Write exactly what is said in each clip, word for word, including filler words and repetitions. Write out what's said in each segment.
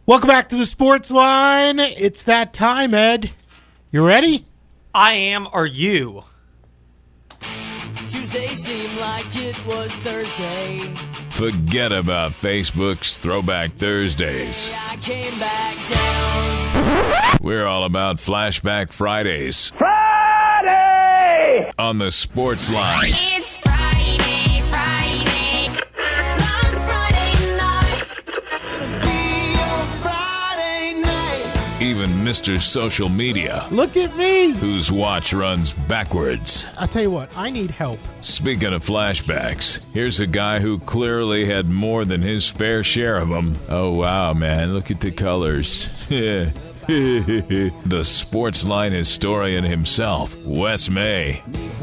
Welcome back to the Sports Line. It's that time, Ed. You ready? I am. Are you? Tuesday seemed like it was Thursday. Forget about Facebook's Throwback Thursdays. I came back down. We're all about Flashback Fridays. Friday! On the Sports Line. It's Friday, Friday, last Friday night. Be your Friday night. Even Mister Social Media, Look at me. whose watch runs backwards. I'll tell you what, I need help. Speaking of flashbacks, here's a guy who clearly had more than his fair share of them. Oh, wow, man, look at the colors. The Sports Line historian himself, Wes May.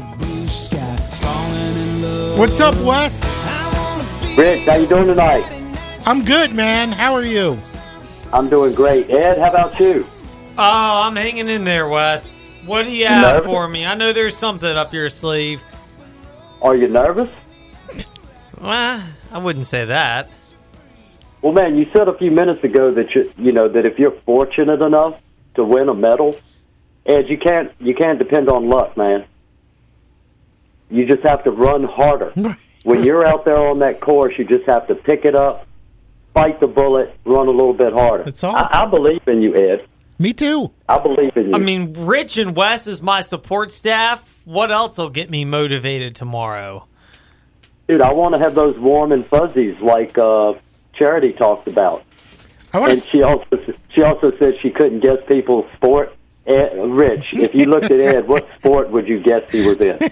What's up, Wes? Rich, how you doing tonight? I'm good, man. How are you? I'm doing great. Ed, how about you? Oh, I'm hanging in there, Wes. What do you have nervous? for me? I know there's something up your sleeve. Are you nervous? Well, I wouldn't say that. Well, man, you said a few minutes ago that you, you know, that if you're fortunate enough to win a medal, Ed, you can't, you can't depend on luck, man. You just have to run harder. When you're out there on that course, you just have to pick it up, fight the bullet, run a little bit harder. That's all. I, I believe in you, Ed. Me too. I believe in you. I mean, Rich and Wes is my support staff. What else will get me motivated tomorrow? Dude, I want to have those warm and fuzzies like uh, Charity talked about. I want And to. she also she also said she couldn't guess people's sport. Ed, Rich, if you looked at Ed, what sport would you guess he was in?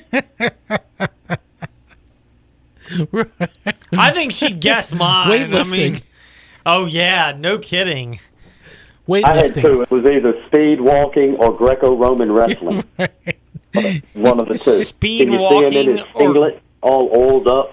I think she guessed mine. I Weightlifting. mean, oh, yeah, no kidding. I had Weightlifting. two. It was either speed walking or Greco-Roman wrestling. One of the two. Speed Can you see him in his walking or- singlet, all oiled up?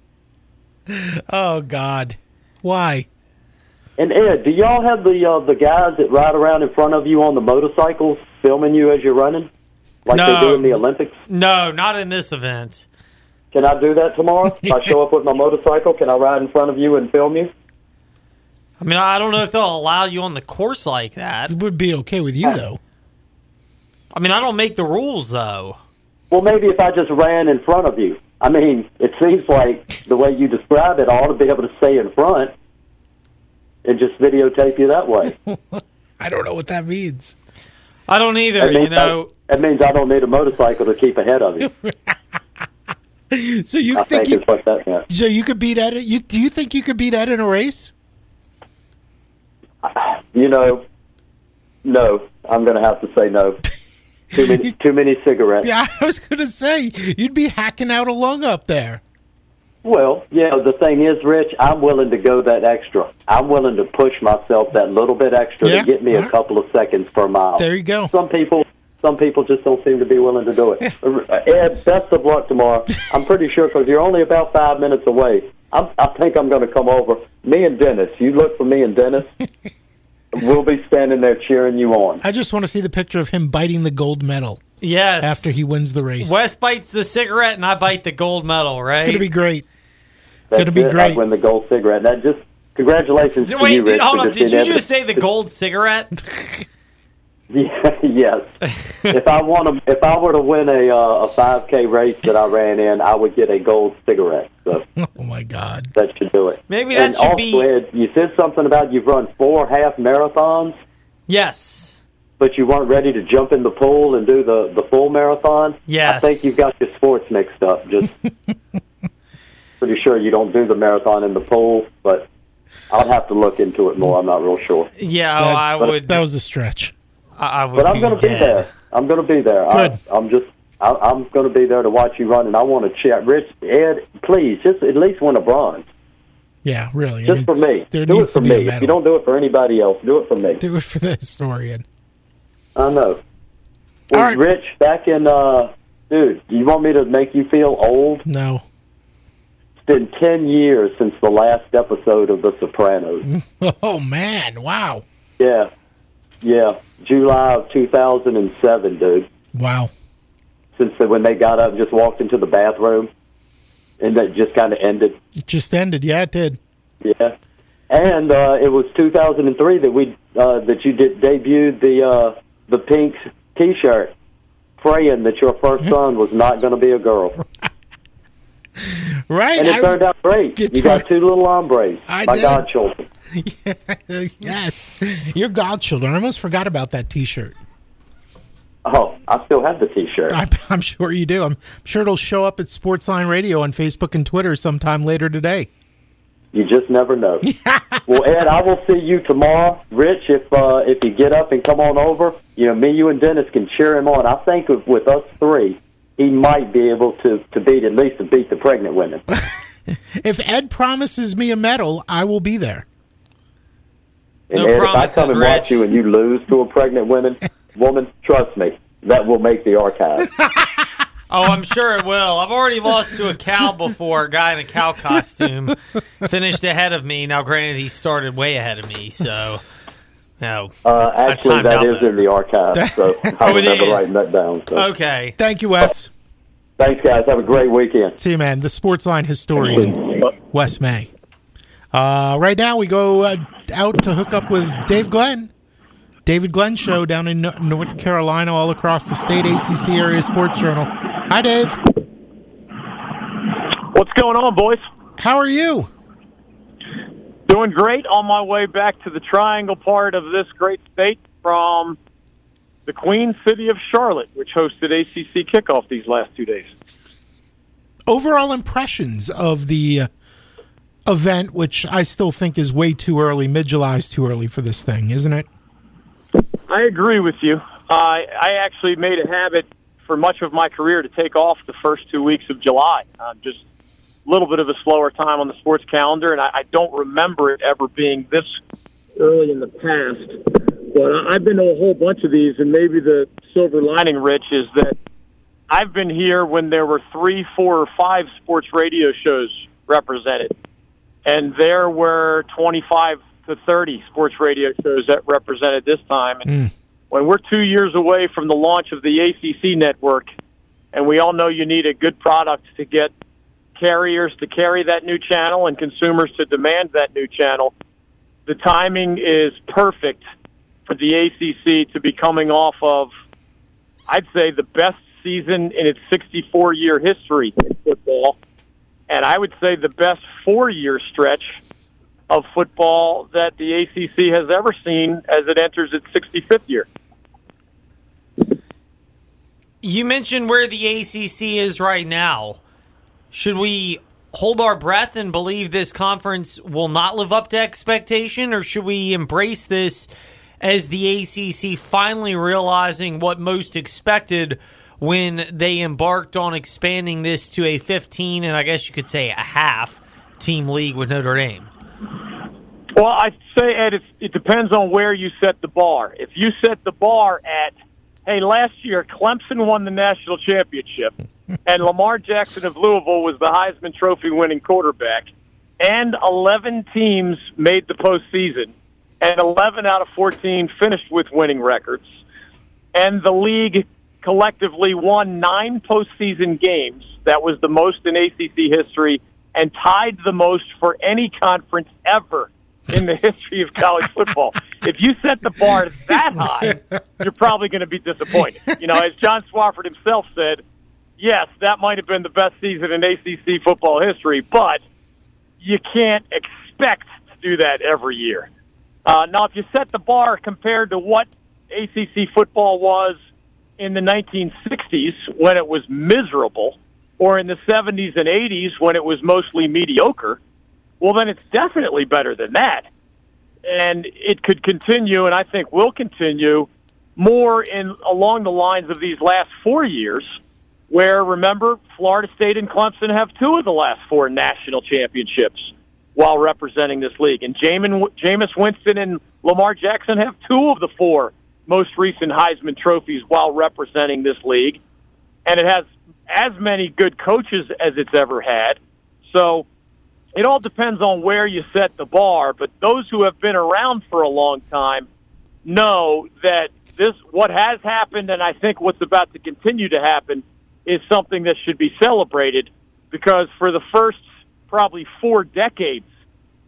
Oh God, why? And Ed, do y'all have the uh, the guys that ride around in front of you on the motorcycles filming you as you're running, like they No. do in the Olympics? No, not in this event. Can I do that tomorrow? If I show up with my motorcycle, can I ride in front of you and film you? I mean, I don't know if they'll allow you on the course like that. It would be okay with you though. I mean, I don't make the rules, though. Well, maybe if I just ran in front of you. I mean, it seems like the way you describe it, I ought to be able to stay in front and just videotape you that way. I don't know what that means. I don't either, That you means, know. I, that means I don't need a motorcycle to keep ahead of you. So you I think think you? is what that meant. So you could beat Ed? You do you think you could beat Ed in a race? You know, no, I'm going to have to say no. Too many, too many cigarettes. Yeah, I was going to say you'd be hacking out a lung up there. Well, yeah, the thing is, Rich, I'm willing to go that extra. I'm willing to push myself that little bit extra Yeah, to get me all a right. couple of seconds per mile. There you go. Some people, some people just don't seem to be willing to do it. Uh, Ed, best of luck tomorrow. I'm pretty sure because you're only about five minutes away. I'm, I think I'm going to come over. Me and Dennis. You look for me and Dennis. We'll be standing there cheering you on. I just want to see the picture of him biting the gold medal Yes. after he wins the race. Wes bites the cigarette and I bite the gold medal, right? It's going to be great. That's gonna be it. great. I win the gold cigarette. That just congratulations to Wait, you, did, Rich. hold for on. just Did being you able just to- say the gold cigarette? Yeah, yes. if I want to, if I were to win a uh, a five K race that I ran in, I would get a gold cigarette. So Oh my God. that should do it. Maybe that and should also, be- Ed, you said something about you've run four half marathons, Yes. but you weren't ready to jump in the pool and do the the full marathon. Yes. I think you've got your sports mixed up. Just pretty sure you don't do the marathon in the pool, but I'll have to look into it more. I'm not real sure. Yeah, That- oh, I would. That was a stretch. I, I would But I'm be going to be dead. there. I'm going to be there. Good. I, I'm just. I, I'm going to be there to watch you run, and I want to chat. Rich, Ed, please, just at least win a bronze, Yeah, really. just for me. There do it needs for to be a me. If medal. you don't do it for anybody else, do it for me. Do it for the historian. I know. All Well, right. Rich, back in, uh, dude, you want me to make you feel old? No. It's been ten years since the last episode of The Sopranos. Oh man! Wow. Yeah, yeah, July of two thousand seven, dude. Wow. Since the, when they got up and just walked into the bathroom, and that just kind of ended. It just ended. Yeah, it did. Yeah. And uh, it was two thousand three that we uh, that you did debuted the uh, the pink T-shirt, praying that your first son was not going to be a girl. Right. And it I- turned out great. Guitar- You got two little hombres, I my did. godchildren. Yes. Your godchildren. I almost forgot about that T-shirt. Oh, I still have the T-shirt. I'm, I'm sure you do. I'm sure it'll show up at Sportsline Radio on Facebook and Twitter sometime later today. You just never know. Well, Ed, I will see you tomorrow. Rich, if uh, if you get up and come on over, you know, me, you, and Dennis can cheer him on. I think if, with us three, he might be able to, to beat, at least to beat the pregnant women. If Ed promises me a medal, I will be there. And No Ed, if I promises, come and Rich. watch you and you lose to a pregnant woman, woman, trust me, that will make the archive. Oh, I'm sure it will. I've already lost to a cow before. A guy in a cow costume finished ahead of me. Now, granted, he started way ahead of me, so, you know. Uh, actually, timed that out is better. in the archive, so I Oh, it remember is? writing that down. So. Okay. Thank you, Wes. Thanks, guys. Have a great weekend. See you, man. The Sportsline historian, Wes May. Uh, right now, we go uh, out to hook up with Dave Glenn. David Glenn Show down in No- North Carolina, all across the state, A C C Area Sports Journal. Hi, Dave. What's going on, boys? How are you? Doing great. On my way back to the Triangle part of this great state from the Queen City of Charlotte, which hosted A C C kickoff these last two days. Overall impressions of the uh, event, which I still think is way too early. Mid-July is too early for this thing, isn't it? I agree with you. Uh, I actually made a habit for much of my career to take off the first two weeks of July. Uh, just a little bit of a slower time on the sports calendar, and I, I don't remember it ever being this early in the past. But I've been to a whole bunch of these, and maybe the silver lining, Rich, is that I've been here when there were three, four, or five sports radio shows represented, and there were twenty-five to thirty sports radio shows that represented this time. And Mm. when we're two years away from the launch of the A C C network, and we all know you need a good product to get carriers to carry that new channel and consumers to demand that new channel, the timing is perfect for the A C C to be coming off of, I'd say, the best season in its sixty-four year history in football, and I would say the best four-year stretch of football that the A C C has ever seen as it enters its sixty-fifth year. You mentioned where the A C C is right now. Should we hold our breath and believe this conference will not live up to expectation, or should we embrace this as the A C C finally realizing what most expected when they embarked on expanding this to a fifteen and I guess you could say a half team league with Notre Dame? Well, I'd say, Ed, it's, it depends on where you set the bar. If you set the bar at, hey, last year Clemson won the national championship, and Lamar Jackson of Louisville was the Heisman Trophy winning quarterback, and eleven teams made the postseason, and eleven out of fourteen finished with winning records, and the league collectively won nine postseason games. That was the most in A C C history, and tied the most for any conference ever in the history of college football. If you set the bar that high, you're probably going to be disappointed. You know, as John Swofford himself said, yes, that might have been the best season in A C C football history, but you can't expect to do that every year. Uh, now, if you set the bar compared to what A C C football was in the nineteen sixties when it was miserable, or in the seventies and eighties when it was mostly mediocre, well, then it's definitely better than that. And it could continue, and I think will continue, more in along the lines of these last four years, where, remember, Florida State and Clemson have two of the last four national championships while representing this league. And Jamin, Jameis Winston and Lamar Jackson have two of the four most recent Heisman trophies while representing this league. And it has as many good coaches as it's ever had. So it all depends on where you set the bar, but those who have been around for a long time know that this, what has happened, and I think what's about to continue to happen, is something that should be celebrated, because for the first probably four decades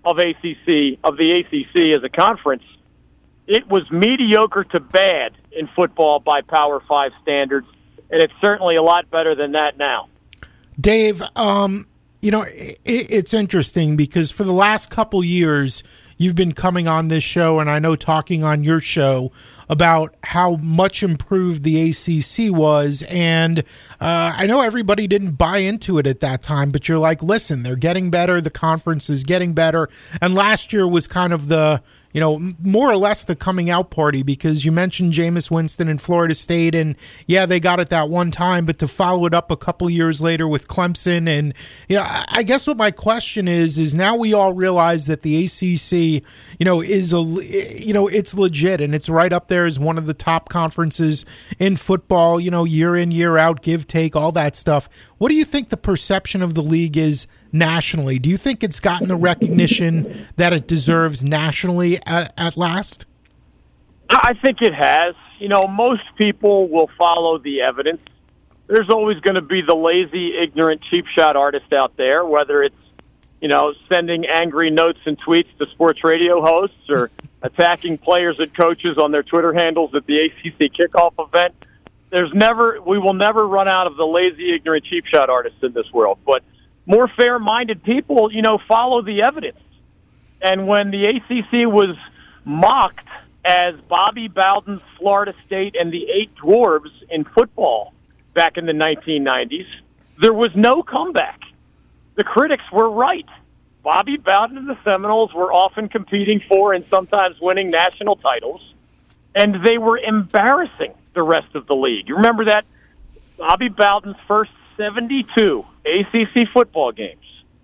of A C C of the A C C as a conference, it was mediocre to bad in football by Power Five standards, and it's certainly a lot better than that now. Dave, um, you know, it, it's interesting because for the last couple years, you've been coming on this show, and I know talking on your show about how much improved the A C C was, and uh, I know everybody didn't buy into it at that time, but you're like, listen, they're getting better, the conference is getting better, and last year was kind of the, you know, more or less the coming out party because you mentioned Jameis Winston in Florida State, and yeah, they got it that one time, but to follow it up a couple years later with Clemson, and you know, I guess what my question is is now we all realize that the A C C, you know, is a, you know, it's legit and it's right up there as one of the top conferences in football. You know, year in, year out, give, take, all that stuff. What do you think the perception of the league is nationally? Do you think it's gotten the recognition that it deserves nationally at, at last? I think it has. You know, most people will follow the evidence. There's always going to be the lazy, ignorant, cheap shot artist out there, whether it's, you know, sending angry notes and tweets to sports radio hosts or attacking players and coaches on their Twitter handles at the A C C kickoff event. There's never, we will never run out of the lazy, ignorant, cheap shot artists in this world. But more fair-minded people, you know, follow the evidence. And when the A C C was mocked as Bobby Bowden's Florida State and the Eight Dwarves in football back in the nineteen nineties, there was no comeback. The critics were right. Bobby Bowden and the Seminoles were often competing for and sometimes winning national titles, and they were embarrassing the rest of the league. You remember that? Bobby Bowden's first seventy-two A C C football games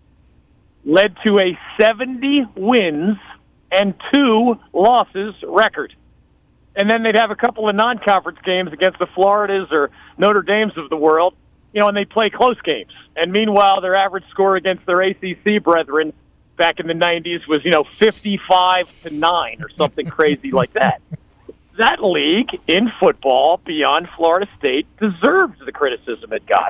led to a seventy wins and two losses record. And then they'd have a couple of non-conference games against the Floridas or Notre Dames of the world, you know, and they play close games. And meanwhile, their average score against their A C C brethren back in the nineties was, you know, fifty-five to nine or something crazy like that. That league in football beyond Florida State deserved the criticism it got.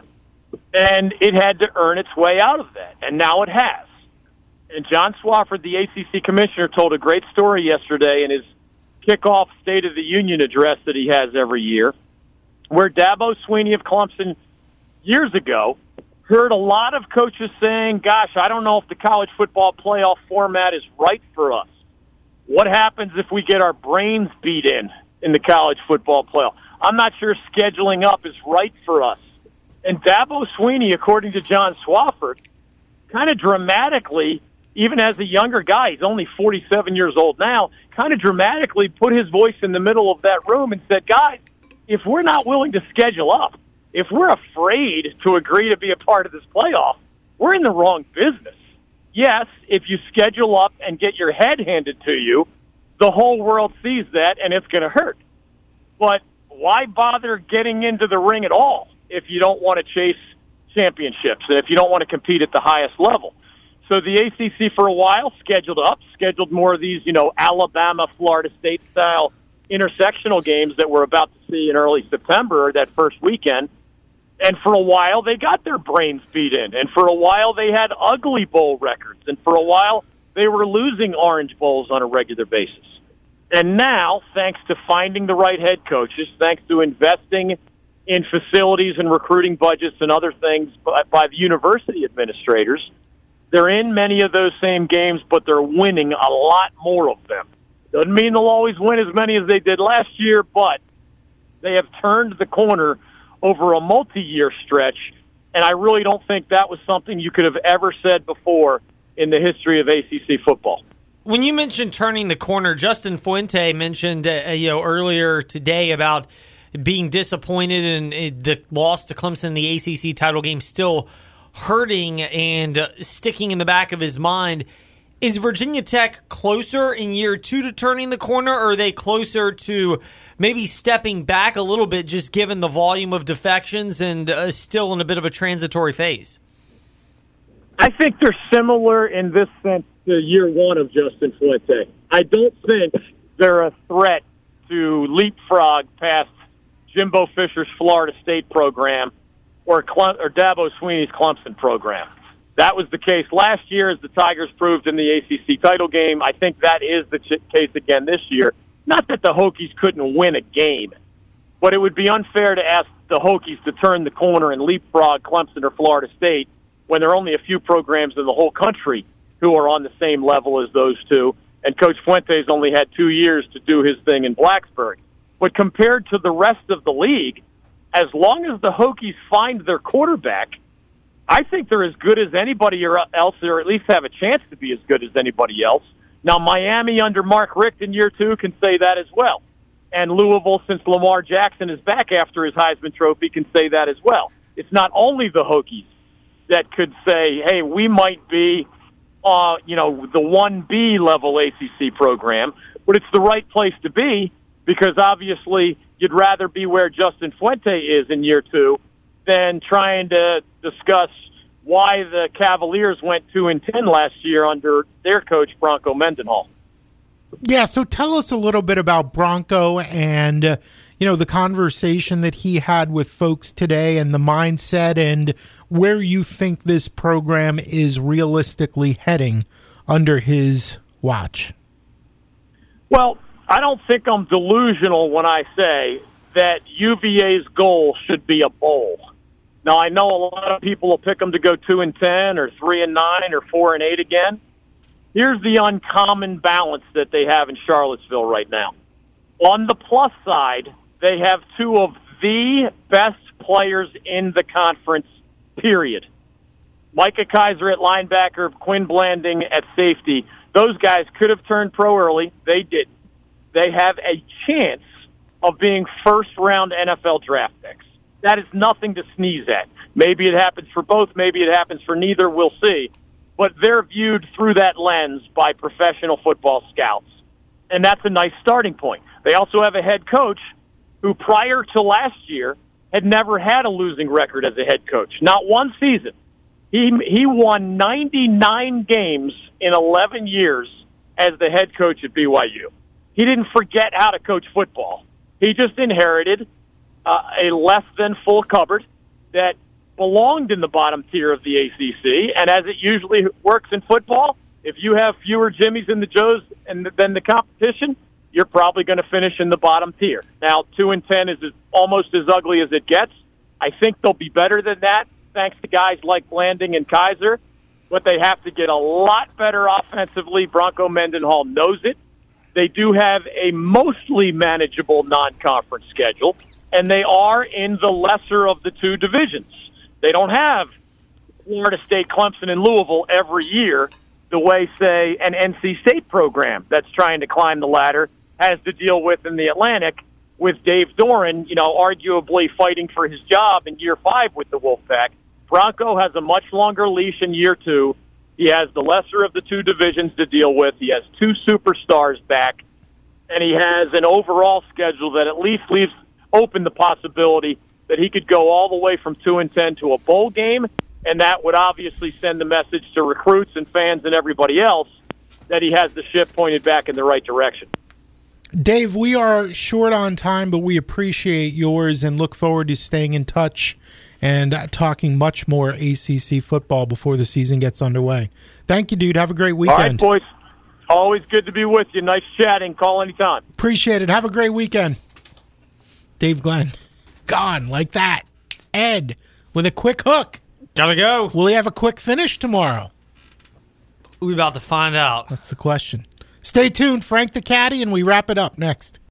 And it had to earn its way out of that. And now it has. And John Swofford, the A C C commissioner, told a great story yesterday in his kickoff State of the Union address that he has every year, where Dabo Swinney of Clemson years ago heard a lot of coaches saying, gosh, I don't know if the college football playoff format is right for us. What happens if we get our brains beat in in the college football playoff? I'm not sure scheduling up is right for us. And Dabo Swinney, according to John Swofford, kind of dramatically, even as a younger guy, he's only forty-seven years old now, kind of dramatically put his voice in the middle of that room and said, guys, if we're not willing to schedule up, if we're afraid to agree to be a part of this playoff, we're in the wrong business. Yes, if you schedule up and get your head handed to you, the whole world sees that, and it's going to hurt. But why bother getting into the ring at all if you don't want to chase championships and if you don't want to compete at the highest level? So the A C C for a while scheduled up, scheduled more of these, you know, Alabama, Florida State-style intersectional games that we're about to see in early September, that first weekend. And for a while, they got their brains beat in. And for a while, they had ugly bowl records. And for a while, they were losing Orange Bowls on a regular basis. And now, thanks to finding the right head coaches, thanks to investing in facilities and recruiting budgets and other things by, by the university administrators, they're in many of those same games, but they're winning a lot more of them. Doesn't mean they'll always win as many as they did last year, but they have turned the corner over a multi-year stretch, and I really don't think that was something you could have ever said before in the history of A C C football. When you mentioned turning the corner, Justin Fuente mentioned uh, you know earlier today about being disappointed in uh, the loss to Clemson in the A C C title game still hurting and uh, sticking in the back of his mind. Is Virginia Tech closer in year two to turning the corner, or are they closer to maybe stepping back a little bit just given the volume of defections and uh, still in a bit of a transitory phase? I think they're similar in this sense to year one of Justin Fuente. I don't think they're a threat to leapfrog past Jimbo Fisher's Florida State program or, Cle- or Dabo Swinney's Clemson program. That was the case last year, as the Tigers proved in the A C C title game. I think that is the ch- case again this year. Not that the Hokies couldn't win a game, but it would be unfair to ask the Hokies to turn the corner and leapfrog Clemson or Florida State when there are only a few programs in the whole country who are on the same level as those two. And Coach Fuentes only had two years to do his thing in Blacksburg. But compared to the rest of the league, as long as the Hokies find their quarterback, I think they're as good as anybody else, or at least have a chance to be as good as anybody else. Now, Miami under Mark Richt in year two can say that as well. And Louisville, since Lamar Jackson is back after his Heisman Trophy, can say that as well. It's not only the Hokies that could say, hey, we might be, uh, you know, the one B level A C C program, but it's the right place to be because obviously you'd rather be where Justin Fuente is in year two than trying to discuss why the Cavaliers went two and ten last year under their coach Bronco Mendenhall. Yeah, so tell us a little bit about Bronco and uh, you know the conversation that he had with folks today and the mindset and where you think this program is realistically heading under his watch. Well, I don't think I'm delusional when I say that U V A's goal should be a bowl. Now, I know a lot of people will pick them to go two and ten or three and nine or four and eight again. Here's the uncommon balance that they have in Charlottesville right now. On the plus side, they have two of the best players in the conference, period. Micah Kaiser at linebacker, Quinn Blanding at safety. Those guys could have turned pro early. They didn't. They have a chance of being first-round N F L draft picks. That is nothing to sneeze at. Maybe it happens for both. Maybe it happens for neither. We'll see. But they're viewed through that lens by professional football scouts. And that's a nice starting point. They also have a head coach who, prior to last year, had never had a losing record as a head coach. Not one season. He he won ninety-nine games in eleven years as the head coach at B Y U. He didn't forget how to coach football. He just inherited uh, a less than full cupboard that belonged in the bottom tier of the A C C, and as it usually works in football, if you have fewer Jimmies and the Joes and than the competition, you're probably going to finish in the bottom tier. Now, two and ten is almost as ugly as it gets. I think they'll be better than that, thanks to guys like Blanding and Kaiser, but they have to get a lot better offensively. Bronco Mendenhall knows it. They do have a mostly manageable non-conference schedule, and they are in the lesser of the two divisions. They don't have Florida State, Clemson, and Louisville every year the way, say, an N C State program that's trying to climb the ladder has to deal with in the Atlantic with Dave Doran, you know, arguably fighting for his job in year five with the Wolfpack. Bronco has a much longer leash in year two. He has the lesser of the two divisions to deal with. He has two superstars back, and he has an overall schedule that at least leaves open the possibility that he could go all the way from two and ten to a bowl game, and that would obviously send the message to recruits and fans and everybody else that he has the ship pointed back in the right direction. Dave, we are short on time, but we appreciate yours and look forward to staying in touch and uh, talking much more A C C football before the season gets underway. Thank you, dude. Have a great weekend. All right, boys. Always good to be with you. Nice chatting. Call anytime. Appreciate it. Have a great weekend. Dave Glenn. Gone like that. Ed with a quick hook. Gotta go. Will he have a quick finish tomorrow? We're about to find out. That's the question. Stay tuned. Frank the Caddy, and we wrap it up next.